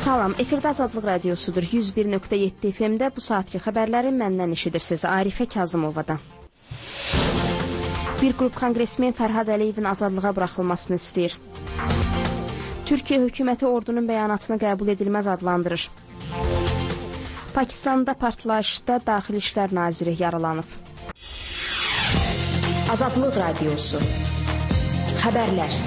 Salam, efirdə Azadlıq Radiosudur. 101.7 FM-də bu saatki xəbərləri məndən eşidirsiniz. Arifə Kazımovadan. Bir qrup konqresmen Fərhad Əliyevin azadlığa buraxılmasını istəyir. Türkiyə hökuməti ordunun bəyanatını qəbul edilməz adlandırır. Pakistanda partlayışda Daxili İşlər Naziri yaralanıb. Azadlıq Radiosu. Xəbərlər.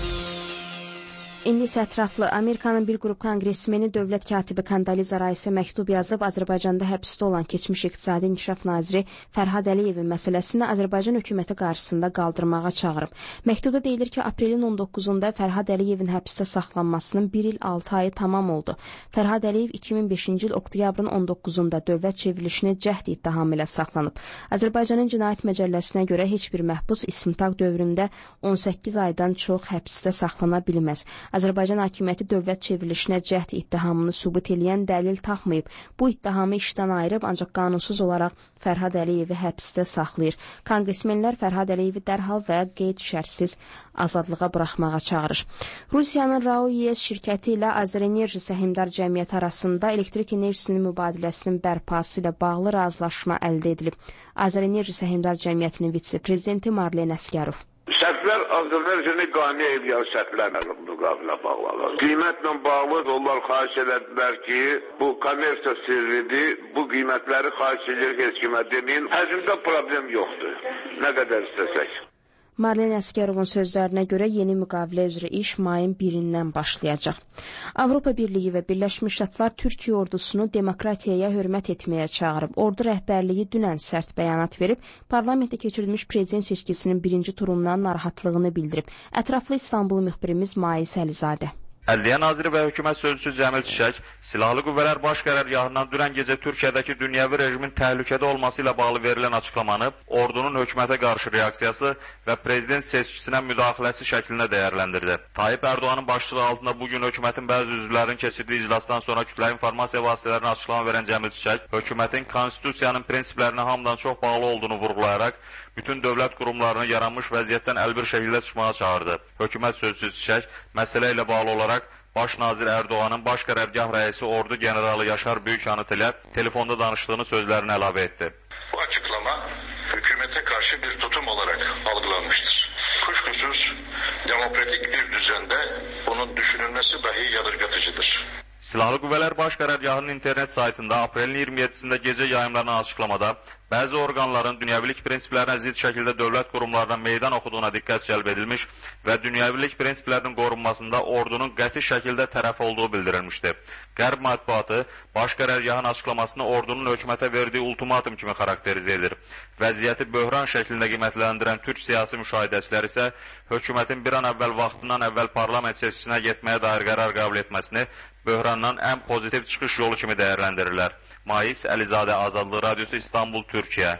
İndi isə ətraflı. Amerikanın bir qrup konqresmeni dövlət katibi Kondoliza Raisə məktub yazıb Azərbaycanda həbsdə olan keçmiş İqtisadi İnkişaf Naziri Fərhad Əliyevin məsələsini Azərbaycan hökuməti qarşısında qaldırmağa çağırıb. Məktubda deyilir ki, aprelin 19-da Fərhad Əliyevin həbsdə saxlanmasının 1 il 6 ayı tamam oldu. Fərhad Əliyev 2005-ci il oktyabrın 19-da dövlət çevrilişini cəhd ittihamı ilə saxlanıb. Azərbaycanın Cinayət Məcəlləsinə görə heç bir məhbus istintaq dövründə 18 aydan çox həbsdə saxlana bilməz. Azərbaycan hakimiyyəti dövlət çevrilişinə cəhd ittihamını sübut eləyən dəlil tapmayıb. Bu ittihamı işdən ayırıb, ancaq qanunsuz olaraq Fərhad Əliyevi həbsdə saxlayır. Konqresmenlər Fərhad Əliyevi dərhal və qeyd şərtsiz azadlığa buraxmağa çağırır. Rusiyanın RAO-ES şirkəti ilə Azərenerji Səhmdar Cəmiyyəti arasında elektrik enerjisinin mübadiləsinin bərpası ilə bağlı razılaşma əldə edilib. Azərenerji Səhmdar Cəmiyyətinin vitse-prezidenti Marlen Əsgərov. Sərflər Azərbaycanı qane edən sərflərlə müqavilə bağlanır. Qiymətlə bağlı onlar xahiş edədilər ki, bu kommersiya sirridir, bu qiymətləri xahiş edir, heç kimə deməyin. Həcmdə problem yoxdur, nə qədər istəsək. Marlen Əsgərovun sözlərinə görə yeni müqavilə üzrə iş mayın 1-dən başlayacaq. Avropa Birliyi və Birləşmiş Ştatlar Türkiyə ordusunu demokratiyaya hörmət etməyə çağırıb. Ordu rəhbərliyi dünən sərt bəyanat verib, parlamentdə keçirilmiş prezident seçkisinin birinci turundan narahatlığını bildirib. Ətraflı İstanbul müxbirimiz Mais Əlizadə. Ədliyyə Naziri və Hökumət Sözçüsü Cəmil Çiçək, Silahlı Qüvvələr Baş Qərargahından dünən gecə Türkiyədəki dünyəvi rejimin təhlükədə olması ilə bağlı verilən açıqlamanı, ordunun hökumətə qarşı reaksiyası və prezident seçkisinə müdaxiləsi şəklində dəyərləndirdi. Tayyip Ərdoğanın başçılığı altında bugün hökumətin bəzi üzvlərinin keçirdiyi iclasdan sonra kütləvi informasiya vasitələrinə açıqlama verən Cəmil Çiçək, hökumətin konstitusiyanın prinsiplərinə hamıdan çox bağlı olduğunu vurğulayaraq, bütün dövlət qurumlarını yaranmış vəziyyətdən əlbir şəkildə çıxmağa çağırdı. Hökumət Sözçüsü Çiçək, məsələ ilə bağlı olaraq Baş nazir Ərdoğanın baş qərargah rəisi ordu generalı Yaşar Büyükanıt ilə telefonda danışdığını sözlərini əlavə etdi. Bu açıklama hükümete karşı bir tutum olarak algılanmıştır. Kuşkusuz demokratik bir düzende bunun düşünülmesi dahi yadırgatıcıdır. Silahlı Qüvvələr Baş Qərargahının internet saytında aprelin 27-sində gecə yayımlanan açıqlamada bəzi orqanların dünyəvilik prinsiplərinə zidd şəkildə dövlət qurumlarına meydan oxuduğuna diqqət cəlb edilmiş və dünyəvilik prinsiplərinin qorunmasında ordunun qəti şəkildə tərəf olduğu bildirilmişdi. Qərb mətbuatı Baş Qərargahın açıqlamasını ordunun hökumətə verdiyi ultimatum kimi xarakterizə edir. Vəziyyəti böhran şəklində qiymətləndirən türk siyasi müşahidəçilər isə hökumətin bir an əvvəl vaxtından əvvəl parlament seçkisinə getməyə dair qərar qəbul etməsini böhrandan ən pozitiv çıxış yolu kimi dəyərləndirirlər. Mais Əlizadə, Azadlıq Radiosu, İstanbul, Türkiyə.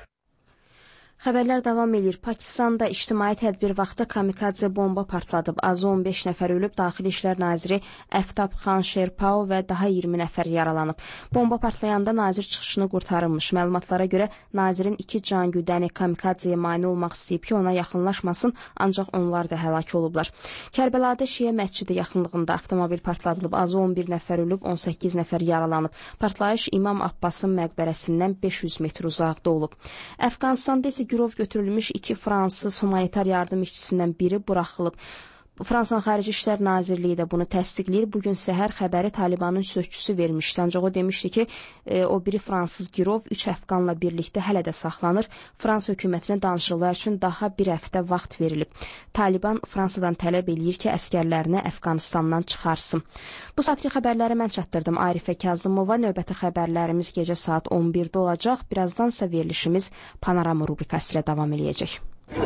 Xəbərlər davam edir. Pakistanda ictimai tədbir vaxtı kamikadze bomba partladıb. Azı 15 nəfər ölüb, Daxili İşlər Naziri Əftab Xan Şerpao və daha 20 nəfər yaralanıb. Bomba partlayanda nazir çıxışını qurtarılmış. Məlumatlara görə nazirin 2 can güdəni kamikadzeye mane olmaq istəyib ki, ona yaxınlaşmasın, ancaq onlar da həlak olublar. Kərbəlada Şiə məscidi yaxınlığında avtomobil partladılıb. Azı 11 nəfər ölüb, 18 nəfər yaralanıb. Partlayış İmam Abbasın məqbərəsindən 500 metr uzaqda olub. Əfqanistanda isə girov götürülmüş 2 fransız humanitar yardım işçisindən biri buraxılıb. Fransanın Xarici İşlər Nazirliyi də bunu təsdiqləyir. Bugün səhər xəbəri Talibanın sözçüsü vermişdi. Ancaq o demişdi ki, o biri fransız girov 3 əfqanla birlikdə hələ də saxlanır. Fransa hökumətinə danışıqlar üçün daha bir həftə vaxt verilib. Taliban Fransadan tələb eləyir ki, əskərlərini Əfqanistandan çıxarsın. Bu saatki xəbərləri mən çatdırdım. Arifə Kazımova. Növbəti xəbərlərimiz gecə saat 11-də olacaq. Birazdansa verilişimiz Panorama rubrikası ilə davam eləyəcək.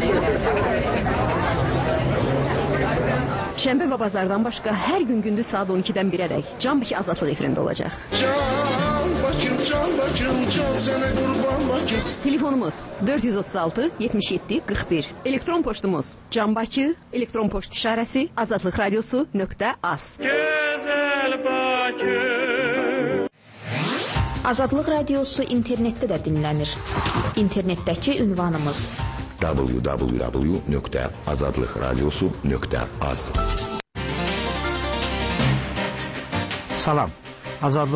Şənbə və bazardan başqa hər gün gündüz saat 12-dən 1-ədək Can Bakı Azadlıq efirində olacaq. Can Bakım, can sənə qurban Bakım. Telefonumuz 436 77 41. Elektron poçtumuz canbakı, elektron poçt işarəsi azadlıqradiosu.az. Gözəl Bakı. Azadlıq Radiosu internetdə də dinlənir. İnternetdəki ünvanımız www.azadlıqradiosu.az. Salam. azadlıq